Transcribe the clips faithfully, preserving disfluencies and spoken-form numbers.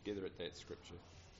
together at that scripture.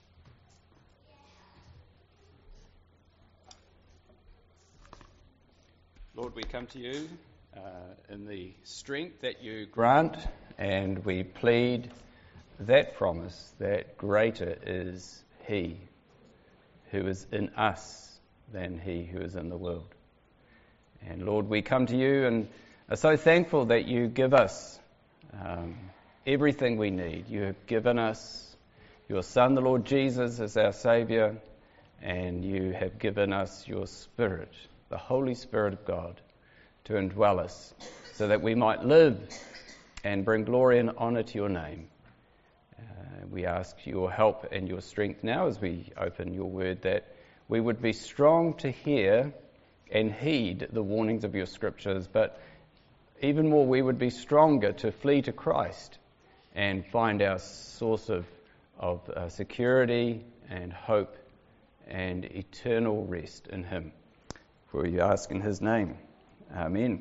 Lord, we come to you uh, in the strength that you grant, and we plead that promise that greater is He who is in us than he who is in the world. And Lord, we come to you and are so thankful that you give us um, everything we need. You have given us your Son, the Lord Jesus, as our Saviour, and you have given us your Spirit, the Holy Spirit of God, to indwell us so that we might live and bring glory and honour to your name. Uh, we ask your help and your strength now as we open your word, that we would be strong to hear and heed the warnings of your scriptures, but even more, we would be stronger to flee to Christ and find our source of, of uh, security and hope and eternal rest in him. For you ask in his name. Amen.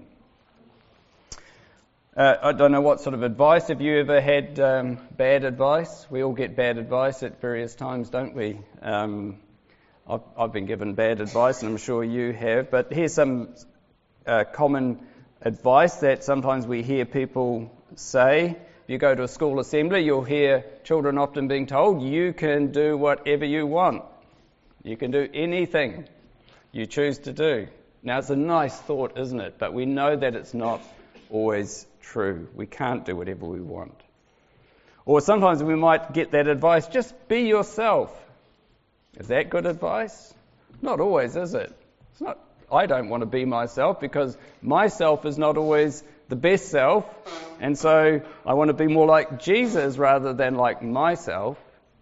Uh, I don't know what sort of advice. Have you ever had um, bad advice? We all get bad advice at various times, don't we? Um, I've, I've been given bad advice, and I'm sure you have. But here's some uh, common advice that sometimes we hear people say. If you go to a school assembly, you'll hear children often being told, you can do whatever you want. You can do anything you choose to do. Now, it's a nice thought, isn't it? But we know that it's not always true. We can't do whatever we want. Or sometimes we might get that advice, just be yourself. Is that good advice? Not always, is it? It's not. I don't want to be myself because myself is not always the best self, and so I want to be more like Jesus rather than like myself.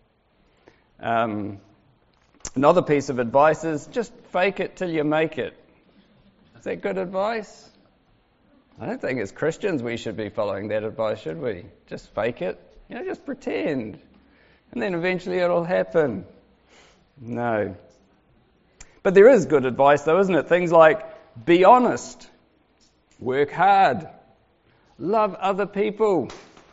Um, another piece of advice is just fake it till you make it. Is that good advice? I don't think as Christians we should be following that advice, should we? Just fake it. You know, just pretend. And then eventually it'll happen. No. But there is good advice though, isn't it? Things like, be honest. Work hard. Love other people.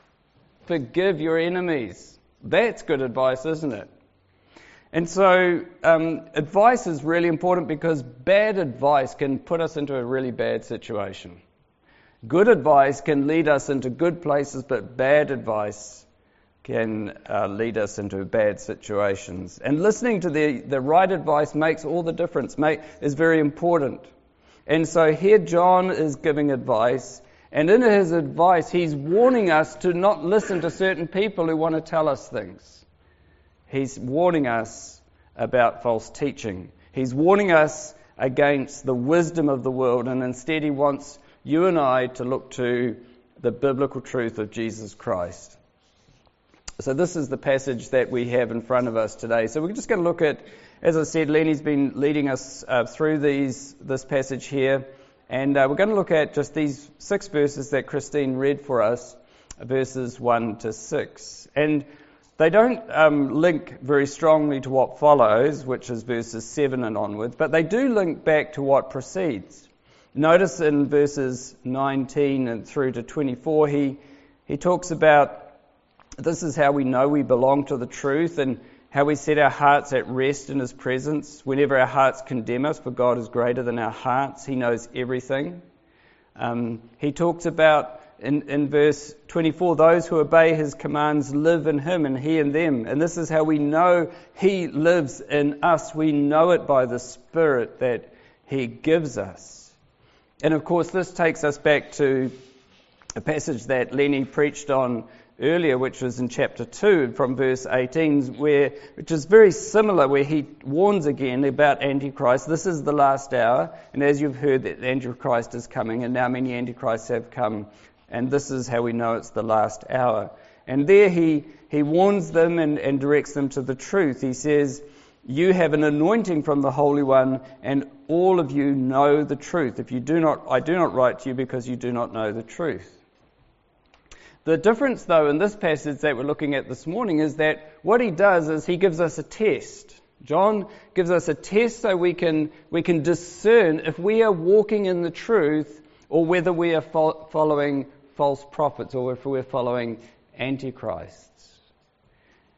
Forgive your enemies. That's good advice, isn't it? And so um, advice is really important because bad advice can put us into a really bad situation. Good advice can lead us into good places, but bad advice can uh, lead us into bad situations. And listening to the, the right advice makes all the difference, make, is very important. And so here John is giving advice, and in his advice he's warning us to not listen to certain people who want to tell us things. He's warning us about false teaching. He's warning us against the wisdom of the world, and instead he wants you and I to look to the biblical truth of Jesus Christ. So this is the passage that we have in front of us today. So we're just going to look at, as I said, Lenny's been leading us uh, through these this passage here, and uh, we're going to look at just these six verses that Christine read for us, verses one to six. And they don't um, link very strongly to what follows, which is verses seven and onwards, but they do link back to what precedes. Notice in verses nineteen and through to twenty-four, he, he talks about this is how we know we belong to the truth and how we set our hearts at rest in his presence. Whenever our hearts condemn us, for God is greater than our hearts. He knows everything. Um, he talks about, in, in verse twenty-four, those who obey his commands live in him and he in them. And this is how we know he lives in us. We know it by the Spirit that he gives us. And of course, this takes us back to a passage that Lenny preached on earlier, which was in chapter two from verse eighteen, where, which is very similar, where he warns again about Antichrist. This is the last hour, and as you've heard, that Antichrist is coming, and now many Antichrists have come, and this is how we know it's the last hour. And there he, he warns them and, and directs them to the truth. He says, you have an anointing from the Holy One, and all of you know the truth. If you do not, I do not write to you because you do not know the truth. The difference, though, in this passage that we're looking at this morning is that what he does is he gives us a test. John gives us a test so we can we can discern if we are walking in the truth or whether we are fo- following false prophets or if we're following antichrists.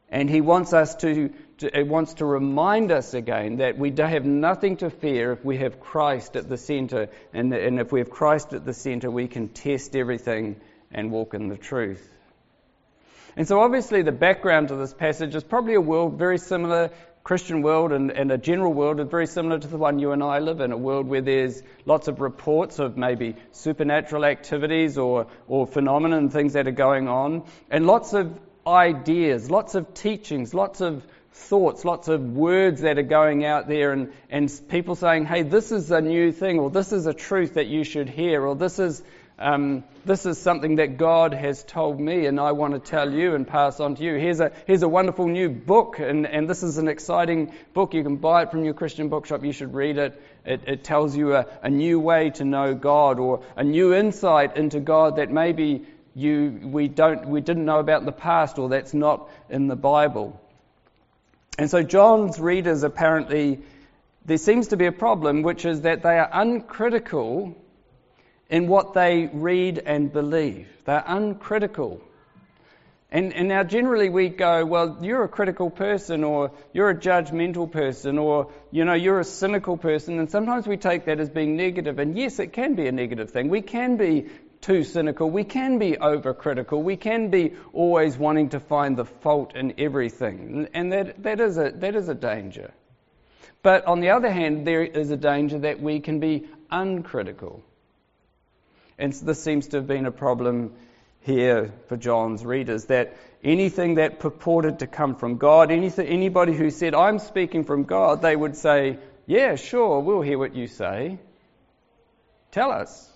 And he wants us to, to he wants to remind us again that we don't have nothing to fear if we have Christ at the centre. And, and if we have Christ at the centre, we can test everything and walk in the truth. And so obviously the background to this passage is probably a world very similar, Christian world and, and a general world is very similar to the one you and I live in, a world where there's lots of reports of maybe supernatural activities or, or phenomena and things that are going on, and lots of ideas, lots of teachings, lots of thoughts, lots of words that are going out there, and, and people saying, hey, this is a new thing, or this is a truth that you should hear, or this is um, this is something that God has told me and I want to tell you and pass on to you. Here's a here's a wonderful new book, and, and this is an exciting book. You can buy it from your Christian bookshop. You should read it. It, it tells you a, a new way to know God, or a new insight into God that maybe you we don't we didn't know about in the past, or that's not in the Bible. And so John's readers, apparently, there seems to be a problem, which is that they are uncritical in what they read and believe. They're uncritical. And, and now generally we go, well, you're a critical person, or you're a judgmental person, or, you know, you're a cynical person. And sometimes we take that as being negative. And yes, it can be a negative thing. We can be too cynical. We can be overcritical. We can be always wanting to find the fault in everything. And that, that is a, that is a danger. But on the other hand, there is a danger that we can be uncritical. And this seems to have been a problem here for John's readers, that anything that purported to come from God, anything, anybody who said, I'm speaking from God, they would say, yeah, sure, we'll hear what you say. Tell us.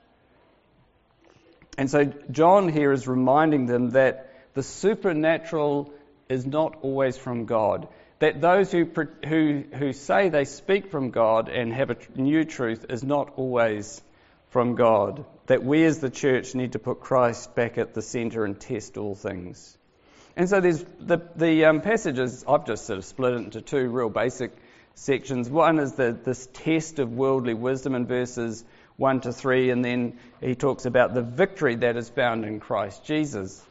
And so John here is reminding them that the supernatural is not always from God. That those who who who say they speak from God and have a new truth is not always from God. That we as the church need to put Christ back at the centre and test all things. And so there's the the um, passages, I've just sort of split it into two real basic sections. One is the this test of worldly wisdom in verses one to three, and then he talks about the victory that is found in Christ Jesus.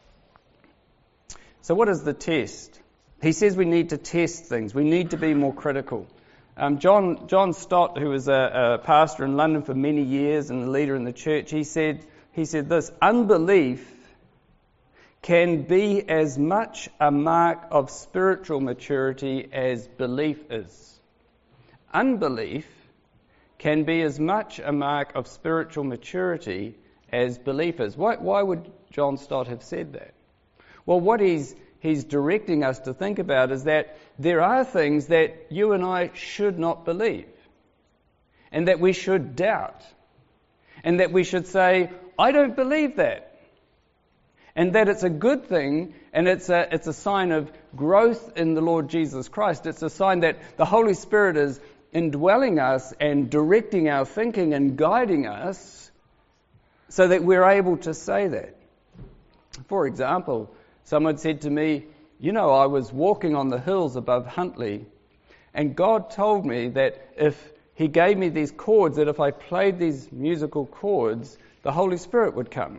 So what is the test? He says we need to test things. We need to be more critical. Um, John John Stott, who was a, a pastor in London for many years and a leader in the church, he said he said this: unbelief can be as much a mark of spiritual maturity as belief is. Unbelief can be as much a mark of spiritual maturity as belief is. Why, why would John Stott have said that? Well, what he's he's directing us to think about is that there are things that you and I should not believe, and that we should doubt, and that we should say, I don't believe that. And that it's a good thing, and it's a, it's a sign of growth in the Lord Jesus Christ. It's a sign that the Holy Spirit is indwelling us and directing our thinking and guiding us so that we're able to say that. For example, someone said to me, you know, I was walking on the hills above Huntley, and God told me that if He gave me these chords, that if I played these musical chords, the Holy Spirit would come.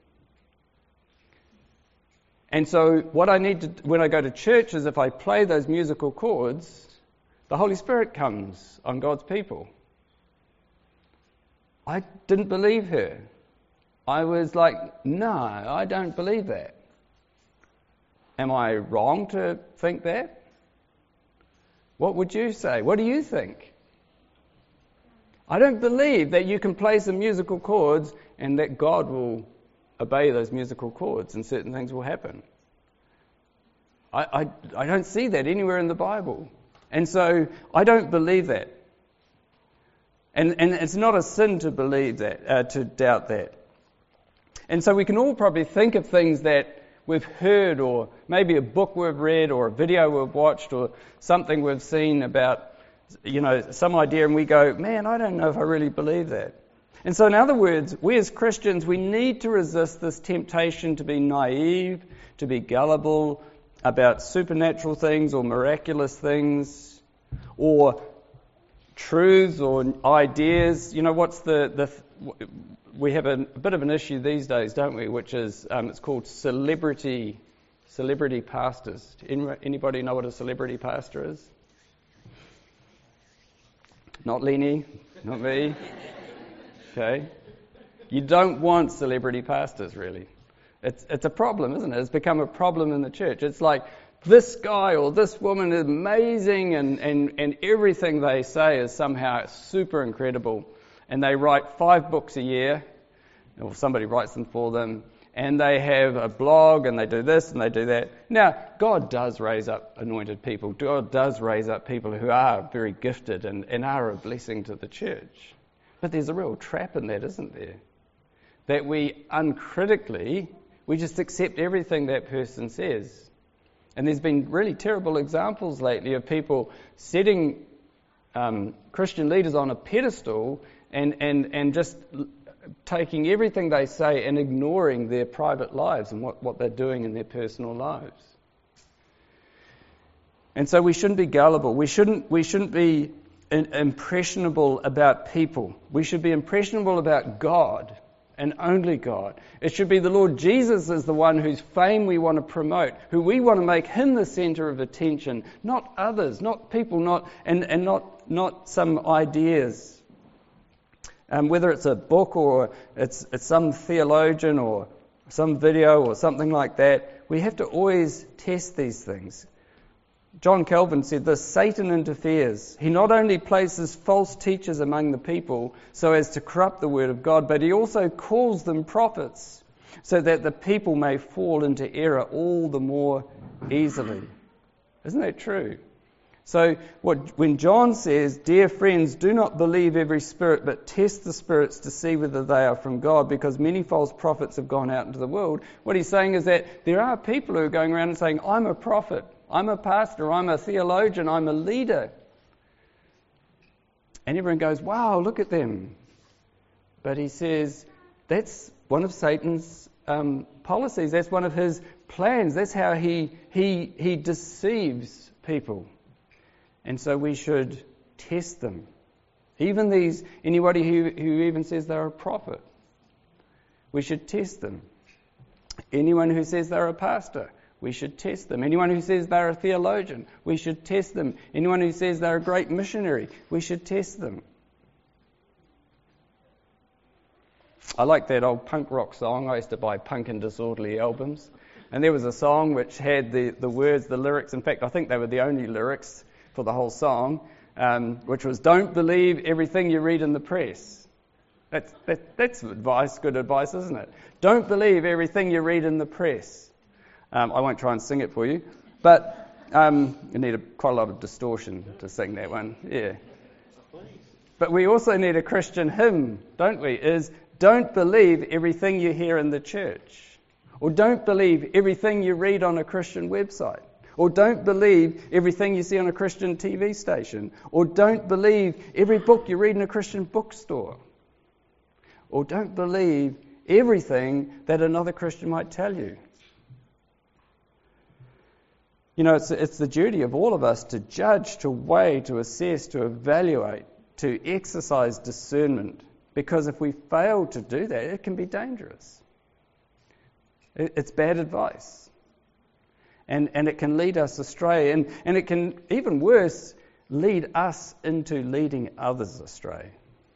And so what I need to, when I go to church, is if I play those musical chords, the Holy Spirit comes on God's people. I didn't believe her. I was like, no, I don't believe that. Am I wrong to think that? What would you say? What do you think? I don't believe that you can play some musical chords and that God will obey those musical chords and certain things will happen. I, I, I don't see that anywhere in the Bible. And so I don't believe that. And, and it's not a sin to believe that, uh, to doubt that. And so we can all probably think of things that we've heard, or maybe a book we've read, or a video we've watched, or something we've seen about, you know, some idea, and we go, man, I don't know if I really believe that. And so in other words, we as Christians, we need to resist this temptation to be naive, to be gullible about supernatural things or miraculous things, or truths or ideas. You know, what's the... the we have a, a bit of an issue these days, don't we, which is, um, it's called celebrity Celebrity pastors. Any- Anybody know what a celebrity pastor is? Not Lenny, not me. Okay. You don't want celebrity pastors, really. It's it's a problem, isn't it? It's become a problem in the church. It's like this guy or this woman is amazing and, and, and everything they say is somehow super incredible. And they write five books a year, or somebody writes them for them, and they have a blog and they do this and they do that. Now, God does raise up anointed people. God does raise up people who are very gifted and, and are a blessing to the church. But there's a real trap in that, isn't there? That we uncritically, we just accept everything that person says. And there's been really terrible examples lately of people setting um, Christian leaders on a pedestal and, and, and just taking everything they say and ignoring their private lives and what, what they're doing in their personal lives. And so we shouldn't be gullible. We shouldn't, we shouldn't be impressionable about people. We should be impressionable about God and only God. It should be the Lord Jesus as the one whose fame we want to promote, who we want to make him the center of attention, not others, not people, not and, and not, not some ideas. Um, whether it's a book or it's, it's some theologian or some video or something like that, we have to always test these things. John Calvin said this: Satan interferes. He not only places false teachers among the people so as to corrupt the word of God, but he also calls them prophets so that the people may fall into error all the more easily. Isn't that true? So what, when John says, dear friends, do not believe every spirit, but test the spirits to see whether they are from God, because many false prophets have gone out into the world, what he's saying is that there are people who are going around and saying, I'm a prophet, I'm a pastor, I'm a theologian, I'm a leader. And everyone goes, wow, look at them. But he says, that's one of Satan's um, policies, that's one of his plans, that's how he he he deceives people. And so we should test them. Even these, anybody who, who even says they're a prophet, we should test them. Anyone who says they're a pastor, we should test them. Anyone who says they're a theologian, we should test them. Anyone who says they're a great missionary, we should test them. I like that old punk rock song. I used to buy Punk and Disorderly albums. And there was a song which had the, the words, the lyrics. In fact, I think they were the only lyrics for the whole song, um, which was, don't believe everything you read in the press. That's, that, that's advice, good advice, isn't it? Don't believe everything you read in the press. Um, I won't try and sing it for you, but um, you need a, quite a lot of distortion to sing that one, yeah. But we also need a Christian hymn, don't we, is don't believe everything you hear in the church, or don't believe everything you read on a Christian website. Or don't believe everything you see on a Christian T V station. Or don't believe every book you read in a Christian bookstore. Or don't believe everything that another Christian might tell you. You know, it's, it's the duty of all of us to judge, to weigh, to assess, to evaluate, to exercise discernment. Because if we fail to do that, it can be dangerous. It, it's bad advice. And, and it can lead us astray. And, and it can, even worse, lead us into leading others astray.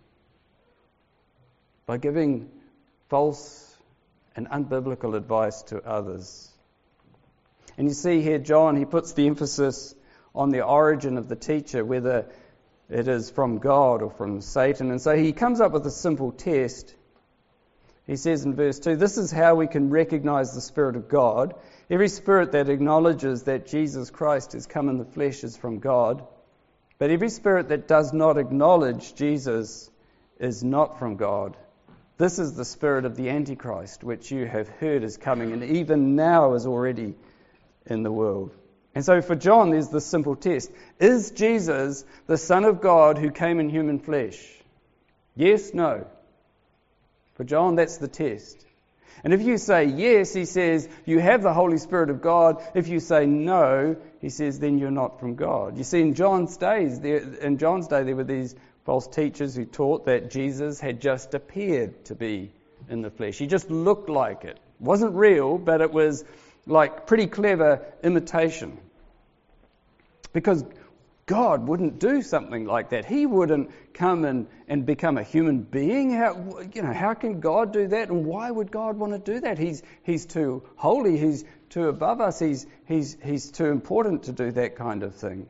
By giving false and unbiblical advice to others. And you see here, John, he puts the emphasis on the origin of the teacher, whether it is from God or from Satan. And so he comes up with a simple test. He says in verse two, this is how we can recognize the Spirit of God. Every spirit that acknowledges that Jesus Christ has come in the flesh is from God. But every spirit that does not acknowledge Jesus is not from God. This is the spirit of the Antichrist, which you have heard is coming, and even now is already in the world. And so for John, there's this simple test. Is Jesus the Son of God who came in human flesh? Yes, no. For John, that's the test. And if you say yes, he says, you have the Holy Spirit of God. If you say no, he says, then you're not from God. You see, in John's days, there, in John's day, there were these false teachers who taught that Jesus had just appeared to be in the flesh. He just looked like it. It wasn't real, but it was like pretty clever imitation. Because God wouldn't do something like that. He wouldn't come and, and become a human being. How, you know, how can God do that? And why would God want to do that? He's He's too holy. He's too above us. He's He's He's too important to do that kind of thing.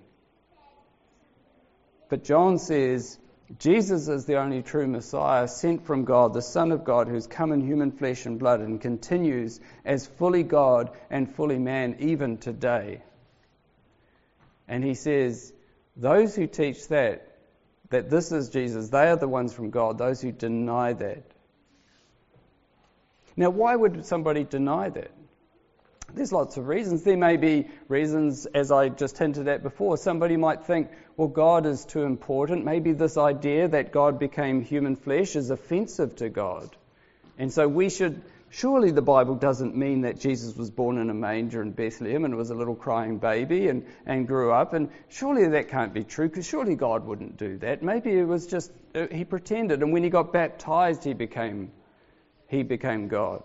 But John says Jesus is the only true Messiah, sent from God, the Son of God, who's come in human flesh and blood and continues as fully God and fully man even today. And he says, those who teach that, that this is Jesus, they are the ones from God. Those who deny that. Now, why would somebody deny that? There's lots of reasons. There may be reasons, as I just hinted at before. Somebody might think, well, God is too important. Maybe this idea that God became human flesh is offensive to God. And so we should... Surely the Bible doesn't mean that Jesus was born in a manger in Bethlehem and was a little crying baby and, and grew up. And surely that can't be true, because surely God wouldn't do that. Maybe it was just, uh, he pretended, and when he got baptized, he became, he became God.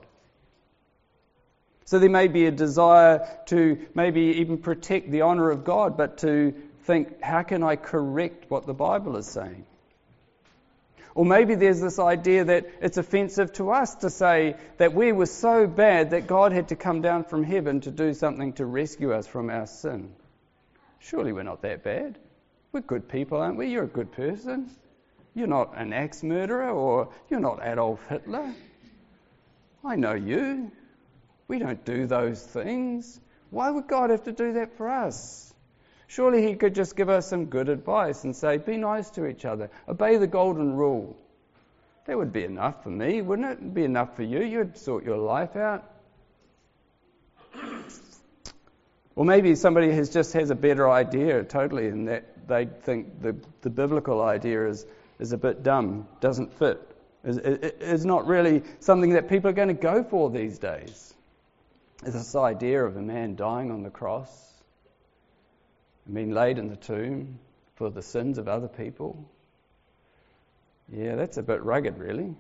So there may be a desire to maybe even protect the honor of God, but to think, how can I correct what the Bible is saying? Or maybe there's this idea that it's offensive to us to say that we were so bad that God had to come down from heaven to do something to rescue us from our sin. Surely we're not that bad. We're good people, aren't we? You're a good person. You're not an axe murderer, or you're not Adolf Hitler. I know you. We don't do those things. Why would God have to do that for us? Surely he could just give us some good advice and say, be nice to each other. Obey the golden rule. That would be enough for me, wouldn't it? It'd be enough for you. You'd sort your life out. Or maybe somebody has just has a better idea totally, and that they think the, the biblical idea is, is a bit dumb, doesn't fit. Is, is not really something that people are going to go for these days. It's this idea of a man dying on the cross, being laid in the tomb for the sins of other people. Yeah, that's a bit rugged, really.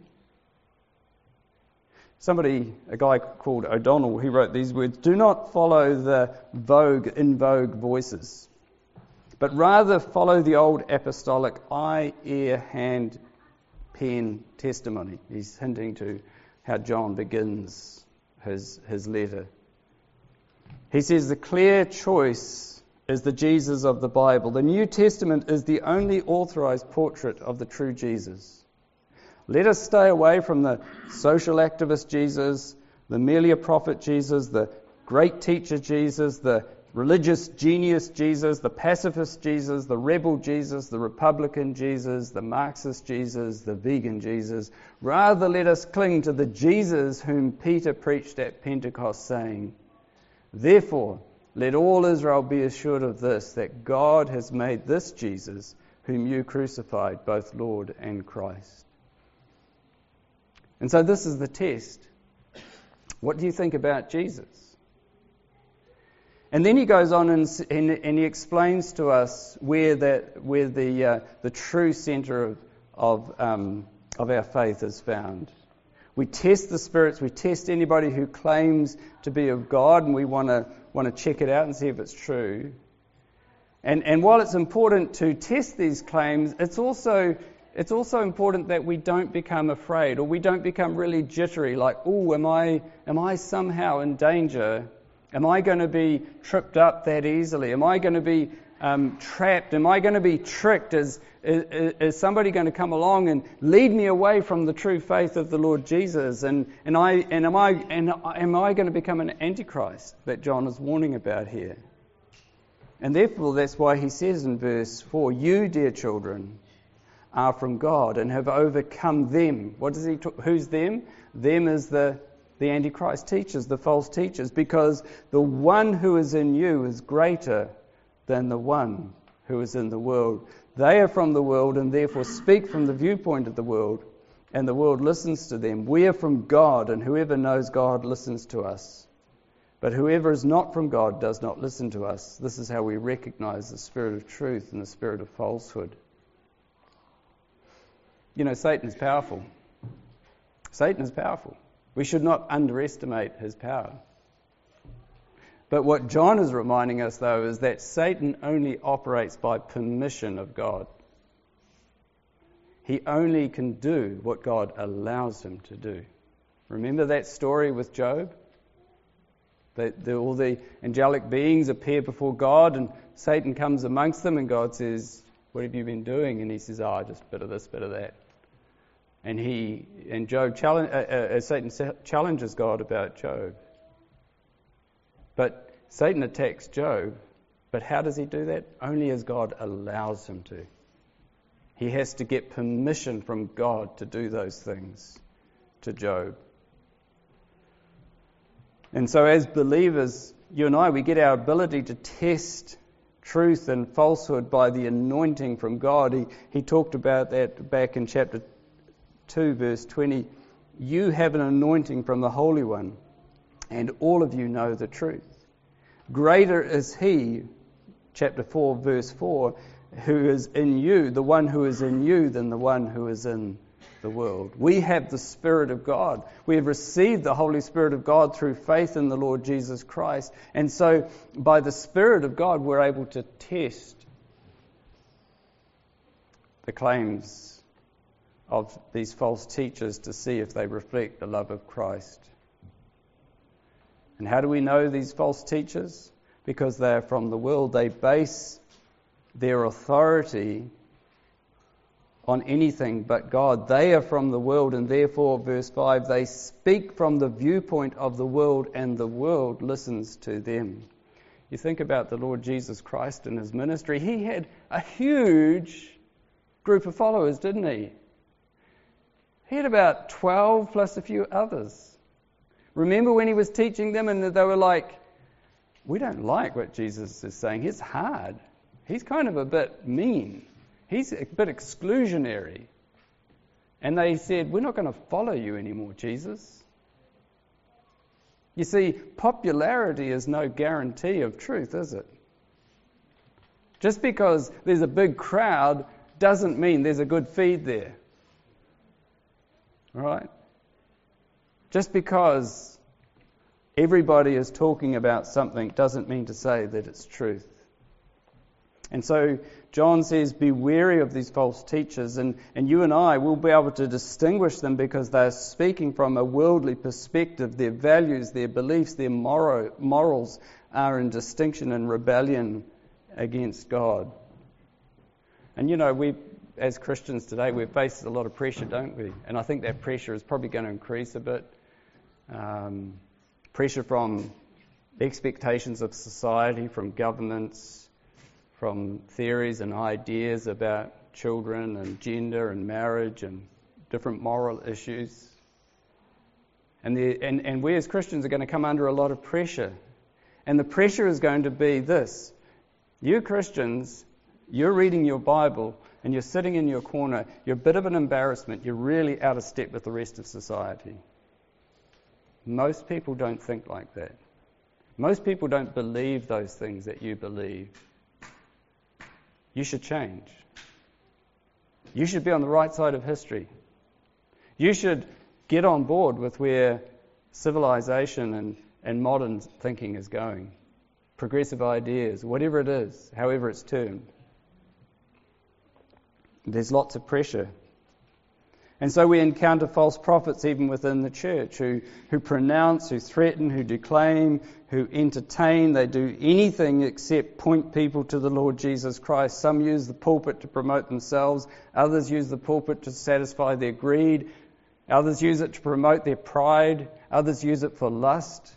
Somebody, a guy called O'Donnell, he wrote these words: do not follow the vogue, in vogue voices, but rather follow the old apostolic eye, ear, hand, pen testimony. He's hinting to how John begins his, his letter. He says the clear choice is the Jesus of the Bible. The New Testament is the only authorized portrait of the true Jesus. Let us stay away from the social activist Jesus, the merely a prophet Jesus, the great teacher Jesus, the religious genius Jesus, the pacifist Jesus, the rebel Jesus, the Republican Jesus, the Marxist Jesus, the vegan Jesus. Rather, let us cling to the Jesus whom Peter preached at Pentecost, saying, therefore, let all Israel be assured of this, that God has made this Jesus, whom you crucified, both Lord and Christ. And so this is the test. What do you think about Jesus? And then he goes on and, and, and he explains to us where that where the uh, the true centre of of, um, of our faith is found. We test the spirits. We test anybody who claims to be of God, and we want to want to check it out and see if it's true. And and while it's important to test these claims, it's also it's also important that we don't become afraid, or we don't become really jittery, like, oh, am I am I somehow in danger? Am I going to be tripped up that easily? Am I going to be um, trapped? Am I going to be tricked? Is, is, is somebody going to come along and lead me away from the true faith of the Lord Jesus? And and I and am I and am I going to become an antichrist that John is warning about here? And therefore, that's why he says in verse four, "You, dear children, are from God and have overcome them." What does he? Talk, who's them? Them is the the Antichrist teachers, the false teachers, because the one who is in you is greater than the one who is in the world. They are from the world and therefore speak from the viewpoint of the world, and the world listens to them. We are from God, and whoever knows God listens to us. But whoever is not from God does not listen to us. This is how we recognize the spirit of truth and the spirit of falsehood. You know, Satan is powerful. Satan is powerful. We should not underestimate his power. But what John is reminding us, though, is that Satan only operates by permission of God. He only can do what God allows him to do. Remember that story with Job? That the, all the angelic beings appear before God and Satan comes amongst them and God says, "What have you been doing?" And he says, "Oh, just a bit of this, bit of that." And he and Job challenge, uh, uh, Satan challenges God about Job. But Satan attacks Job. But how does he do that? Only as God allows him to. He has to get permission from God to do those things to Job. And so as believers, you and I, we get our ability to test truth and falsehood by the anointing from God. He, he talked about that back in chapter two, verse twenty. You have an anointing from the Holy One, and all of you know the truth. Greater is He, chapter four, verse four, who is in you, the one who is in you, than the one who is in the world. We have the Spirit of God. We have received the Holy Spirit of God through faith in the Lord Jesus Christ. And so by the Spirit of God, we're able to test the claims of these false teachers to see if they reflect the love of Christ. And how do we know these false teachers? Because they are from the world. They base their authority on anything but God. They are from the world, and therefore, verse five, they speak from the viewpoint of the world, and the world listens to them. You think about the Lord Jesus Christ and his ministry. He had a huge group of followers, didn't he? He had about twelve plus a few others. Remember when he was teaching them and they were like, "We don't like what Jesus is saying. It's hard. He's kind of a bit mean. He's a bit exclusionary." And they said, "We're not going to follow you anymore, Jesus." You see, popularity is no guarantee of truth, is it? Just because there's a big crowd doesn't mean there's a good feed there. All right? Just because everybody is talking about something doesn't mean to say that it's truth. And so John says, be wary of these false teachers, and, and you and I will be able to distinguish them because they're speaking from a worldly perspective. Their values, their beliefs, their moral, morals are in distinction and rebellion against God. And you know, we, as Christians today, we face a lot of pressure, don't we? And I think that pressure is probably going to increase a bit. Um, pressure from expectations of society, from governments, from theories and ideas about children and gender and marriage and different moral issues. And, the, and, and we as Christians are going to come under a lot of pressure. And the pressure is going to be this. You Christians, you're reading your Bible and you're sitting in your corner. You're a bit of an embarrassment. You're really out of step with the rest of society. Most people don't think like that. Most people don't believe those things that you believe. You should change. You should be on the right side of history. You should get on board with where civilization and, and modern thinking is going. Progressive ideas, whatever it is, however it's termed. There's lots of pressure. And so we encounter false prophets even within the church who, who pronounce, who threaten, who declaim, who entertain. They do anything except point people to the Lord Jesus Christ. Some use the pulpit to promote themselves. Others use the pulpit to satisfy their greed. Others use it to promote their pride. Others use it for lust.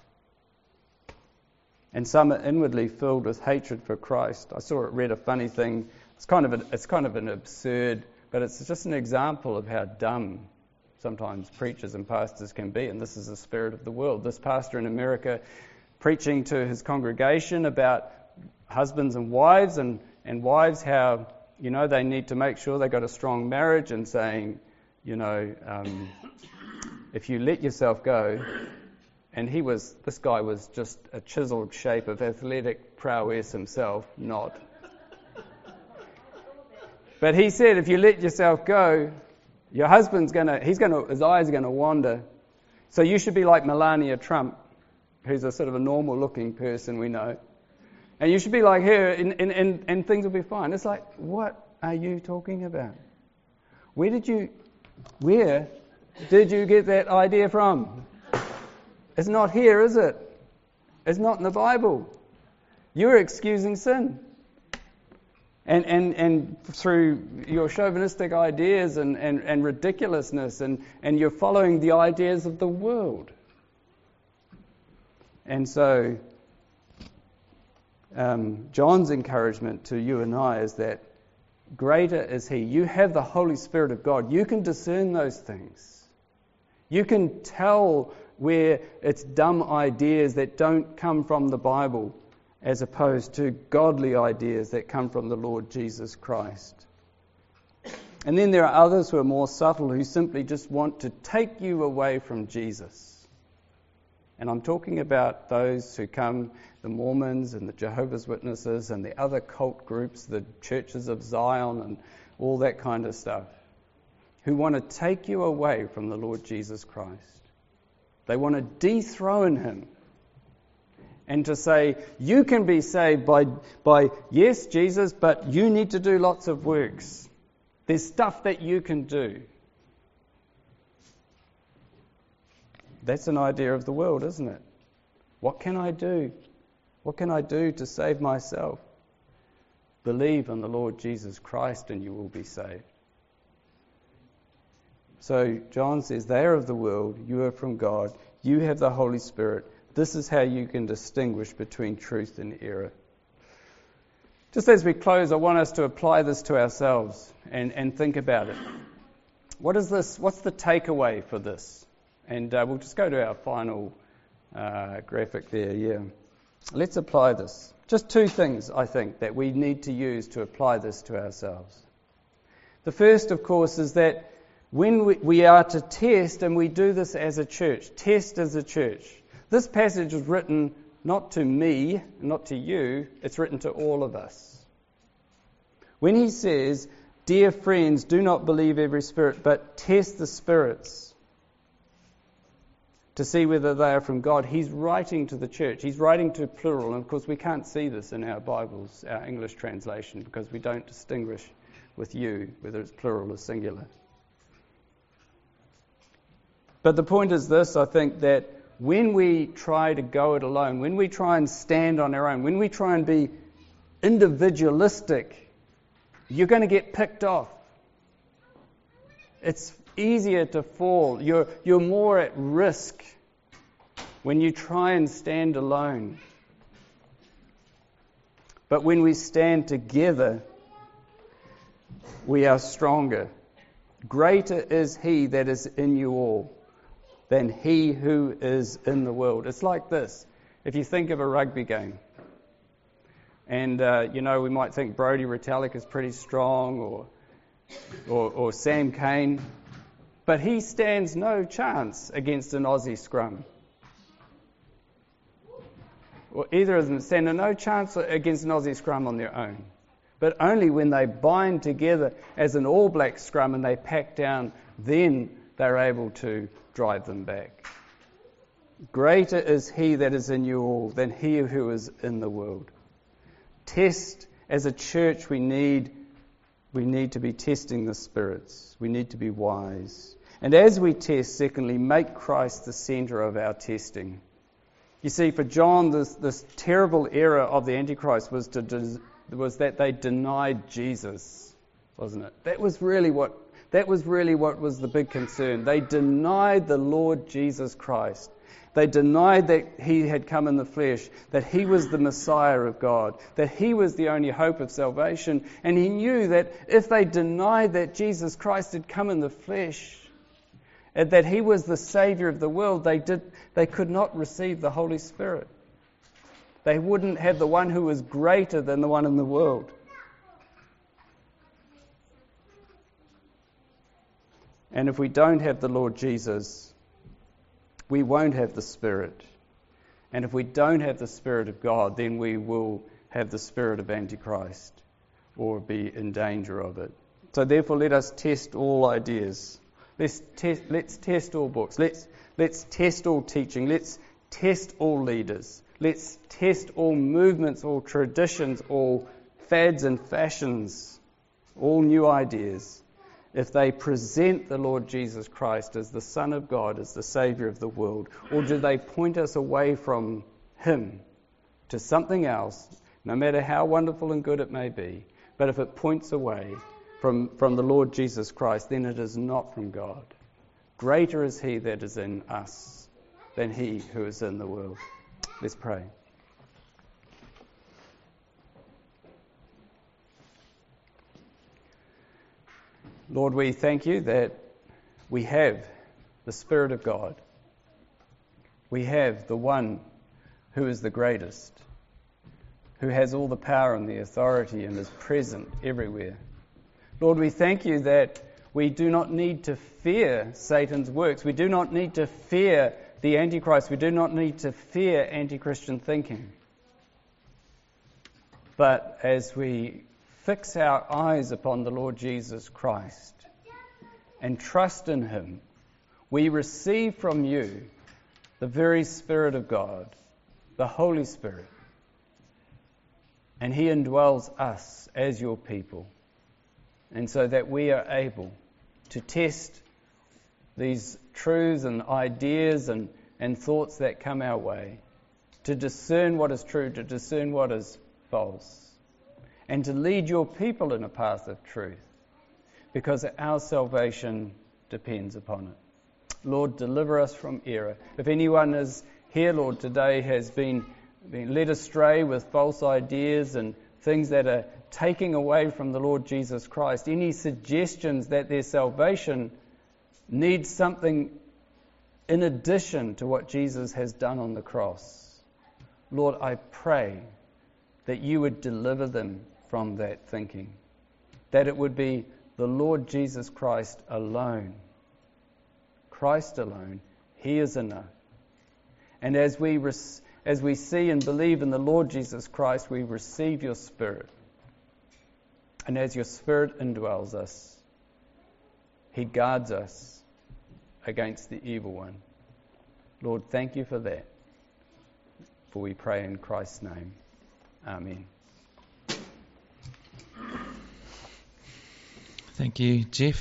And some are inwardly filled with hatred for Christ. I saw it read a funny thing. It's kind of a, it's kind of an absurd, but it's just an example of how dumb sometimes preachers and pastors can be. And this is the spirit of the world. This pastor in America preaching to his congregation about husbands and wives, and, and wives how, you know, they need to make sure they got a strong marriage, and saying, you know, um, if you let yourself go. And he was, this guy was just a chiseled shape of athletic prowess himself, not. But he said, if you let yourself go, your husband's going to, he's going to, his eyes are going to wander. So you should be like Melania Trump. who's a sort of a normal-looking person we know. And you should be like her, and, and, and, and things will be fine. It's like, what are you talking about? Where did you, where did you get that idea from? It's not here, is it? It's not in the Bible. You're excusing sin. And and, and through your chauvinistic ideas and, and, and ridiculousness, and, and you're following the ideas of the world. And so, um, John's encouragement to you and I is that greater is He. You have the Holy Spirit of God. You can discern those things. You can tell where it's dumb ideas that don't come from the Bible, as opposed to godly ideas that come from the Lord Jesus Christ. And then there are others who are more subtle, who simply just want to take you away from Jesus. And I'm talking about those who come, the Mormons and the Jehovah's Witnesses and the other cult groups, the churches of Zion and all that kind of stuff, who want to take you away from the Lord Jesus Christ. They want to dethrone Him. And to say, you can be saved by, by, yes, Jesus, but you need to do lots of works. There's stuff that you can do. That's an idea of the world, isn't it? What can I do? What can I do to save myself? Believe in the Lord Jesus Christ and you will be saved. So John says, they are of the world, you are from God, you have the Holy Spirit. This is how you can distinguish between truth and error. Just as we close, I want us to apply this to ourselves and, and think about it. What is this? What's the takeaway for this? And uh, we'll just go to our final uh, graphic there. Yeah, let's apply this. Just two things, I think, that we need to use to apply this to ourselves. The first, of course, is that when we, we are to test, and we do this as a church, test as a church. This passage was written not to me, not to you, it's written to all of us. When he says, dear friends, do not believe every spirit, but test the spirits to see whether they are from God, he's writing to the church. He's writing to plural, and of course we can't see this in our Bibles, our English translation, because we don't distinguish with you whether it's plural or singular. But the point is this, I think, that when we try to go it alone, when we try and stand on our own, when we try and be individualistic, you're going to get picked off. It's easier to fall. You're, you're more at risk when you try and stand alone. But when we stand together, we are stronger. Greater is He that is in you all than he who is in the world. It's like this. If you think of a rugby game, and, uh, you know, we might think Brodie Retallick is pretty strong, or, or, or Sam Cane, but he stands no chance against an Aussie scrum. Or either of them stand no chance against an Aussie scrum on their own. But only when they bind together as an All Black scrum and they pack down, then they're able to drive them back. Greater is He that is in you all than he who is in the world. Test, as a church, we need we need to be testing the spirits. We need to be wise. And as we test, secondly, make Christ the centre of our testing. You see, for John, this, this terrible error of the Antichrist was to des, was that they denied Jesus, wasn't it? That was really what That was really what was the big concern. They denied the Lord Jesus Christ. They denied that He had come in the flesh, that He was the Messiah of God, that He was the only hope of salvation. And He knew that if they denied that Jesus Christ had come in the flesh, and that He was the Saviour of the world, they did they could not receive the Holy Spirit. They wouldn't have the one who was greater than the one in the world. And if we don't have the Lord Jesus, we won't have the Spirit. And if we don't have the Spirit of God, then we will have the spirit of Antichrist or be in danger of it. So therefore, let us test all ideas. Let's test, let's test all books. Let's, let's test all teaching. Let's test all leaders. Let's test all movements, all traditions, all fads and fashions, all new ideas. If they present the Lord Jesus Christ as the Son of God, as the Saviour of the world, or do they point us away from Him to something else, no matter how wonderful and good it may be, but if it points away from, from the Lord Jesus Christ, then it is not from God. Greater is He that is in us than he who is in the world. Let's pray. Lord, we thank you that we have the Spirit of God. We have the one who is the greatest, who has all the power and the authority and is present everywhere. Lord, we thank you that we do not need to fear Satan's works. We do not need to fear the Antichrist. We do not need to fear anti-Christian thinking. But as we fix our eyes upon the Lord Jesus Christ and trust in Him, we receive from you the very Spirit of God, the Holy Spirit, and He indwells us as your people, and so that we are able to test these truths and ideas and, and thoughts that come our way, to discern what is true, to discern what is false, and to lead your people in a path of truth, because our salvation depends upon it. Lord, deliver us from error. If anyone is here, Lord, today has been, been led astray with false ideas and things that are taking away from the Lord Jesus Christ, any suggestions that their salvation needs something in addition to what Jesus has done on the cross, Lord, I pray that you would deliver them from that thinking, that it would be the Lord Jesus Christ alone, Christ alone. He is enough. And as we res- as we see and believe in the Lord Jesus Christ, we receive your Spirit. And as your Spirit indwells us, He guards us against the evil one. Lord, thank you for that. For we pray in Christ's name. Amen. Thank you, Jeff.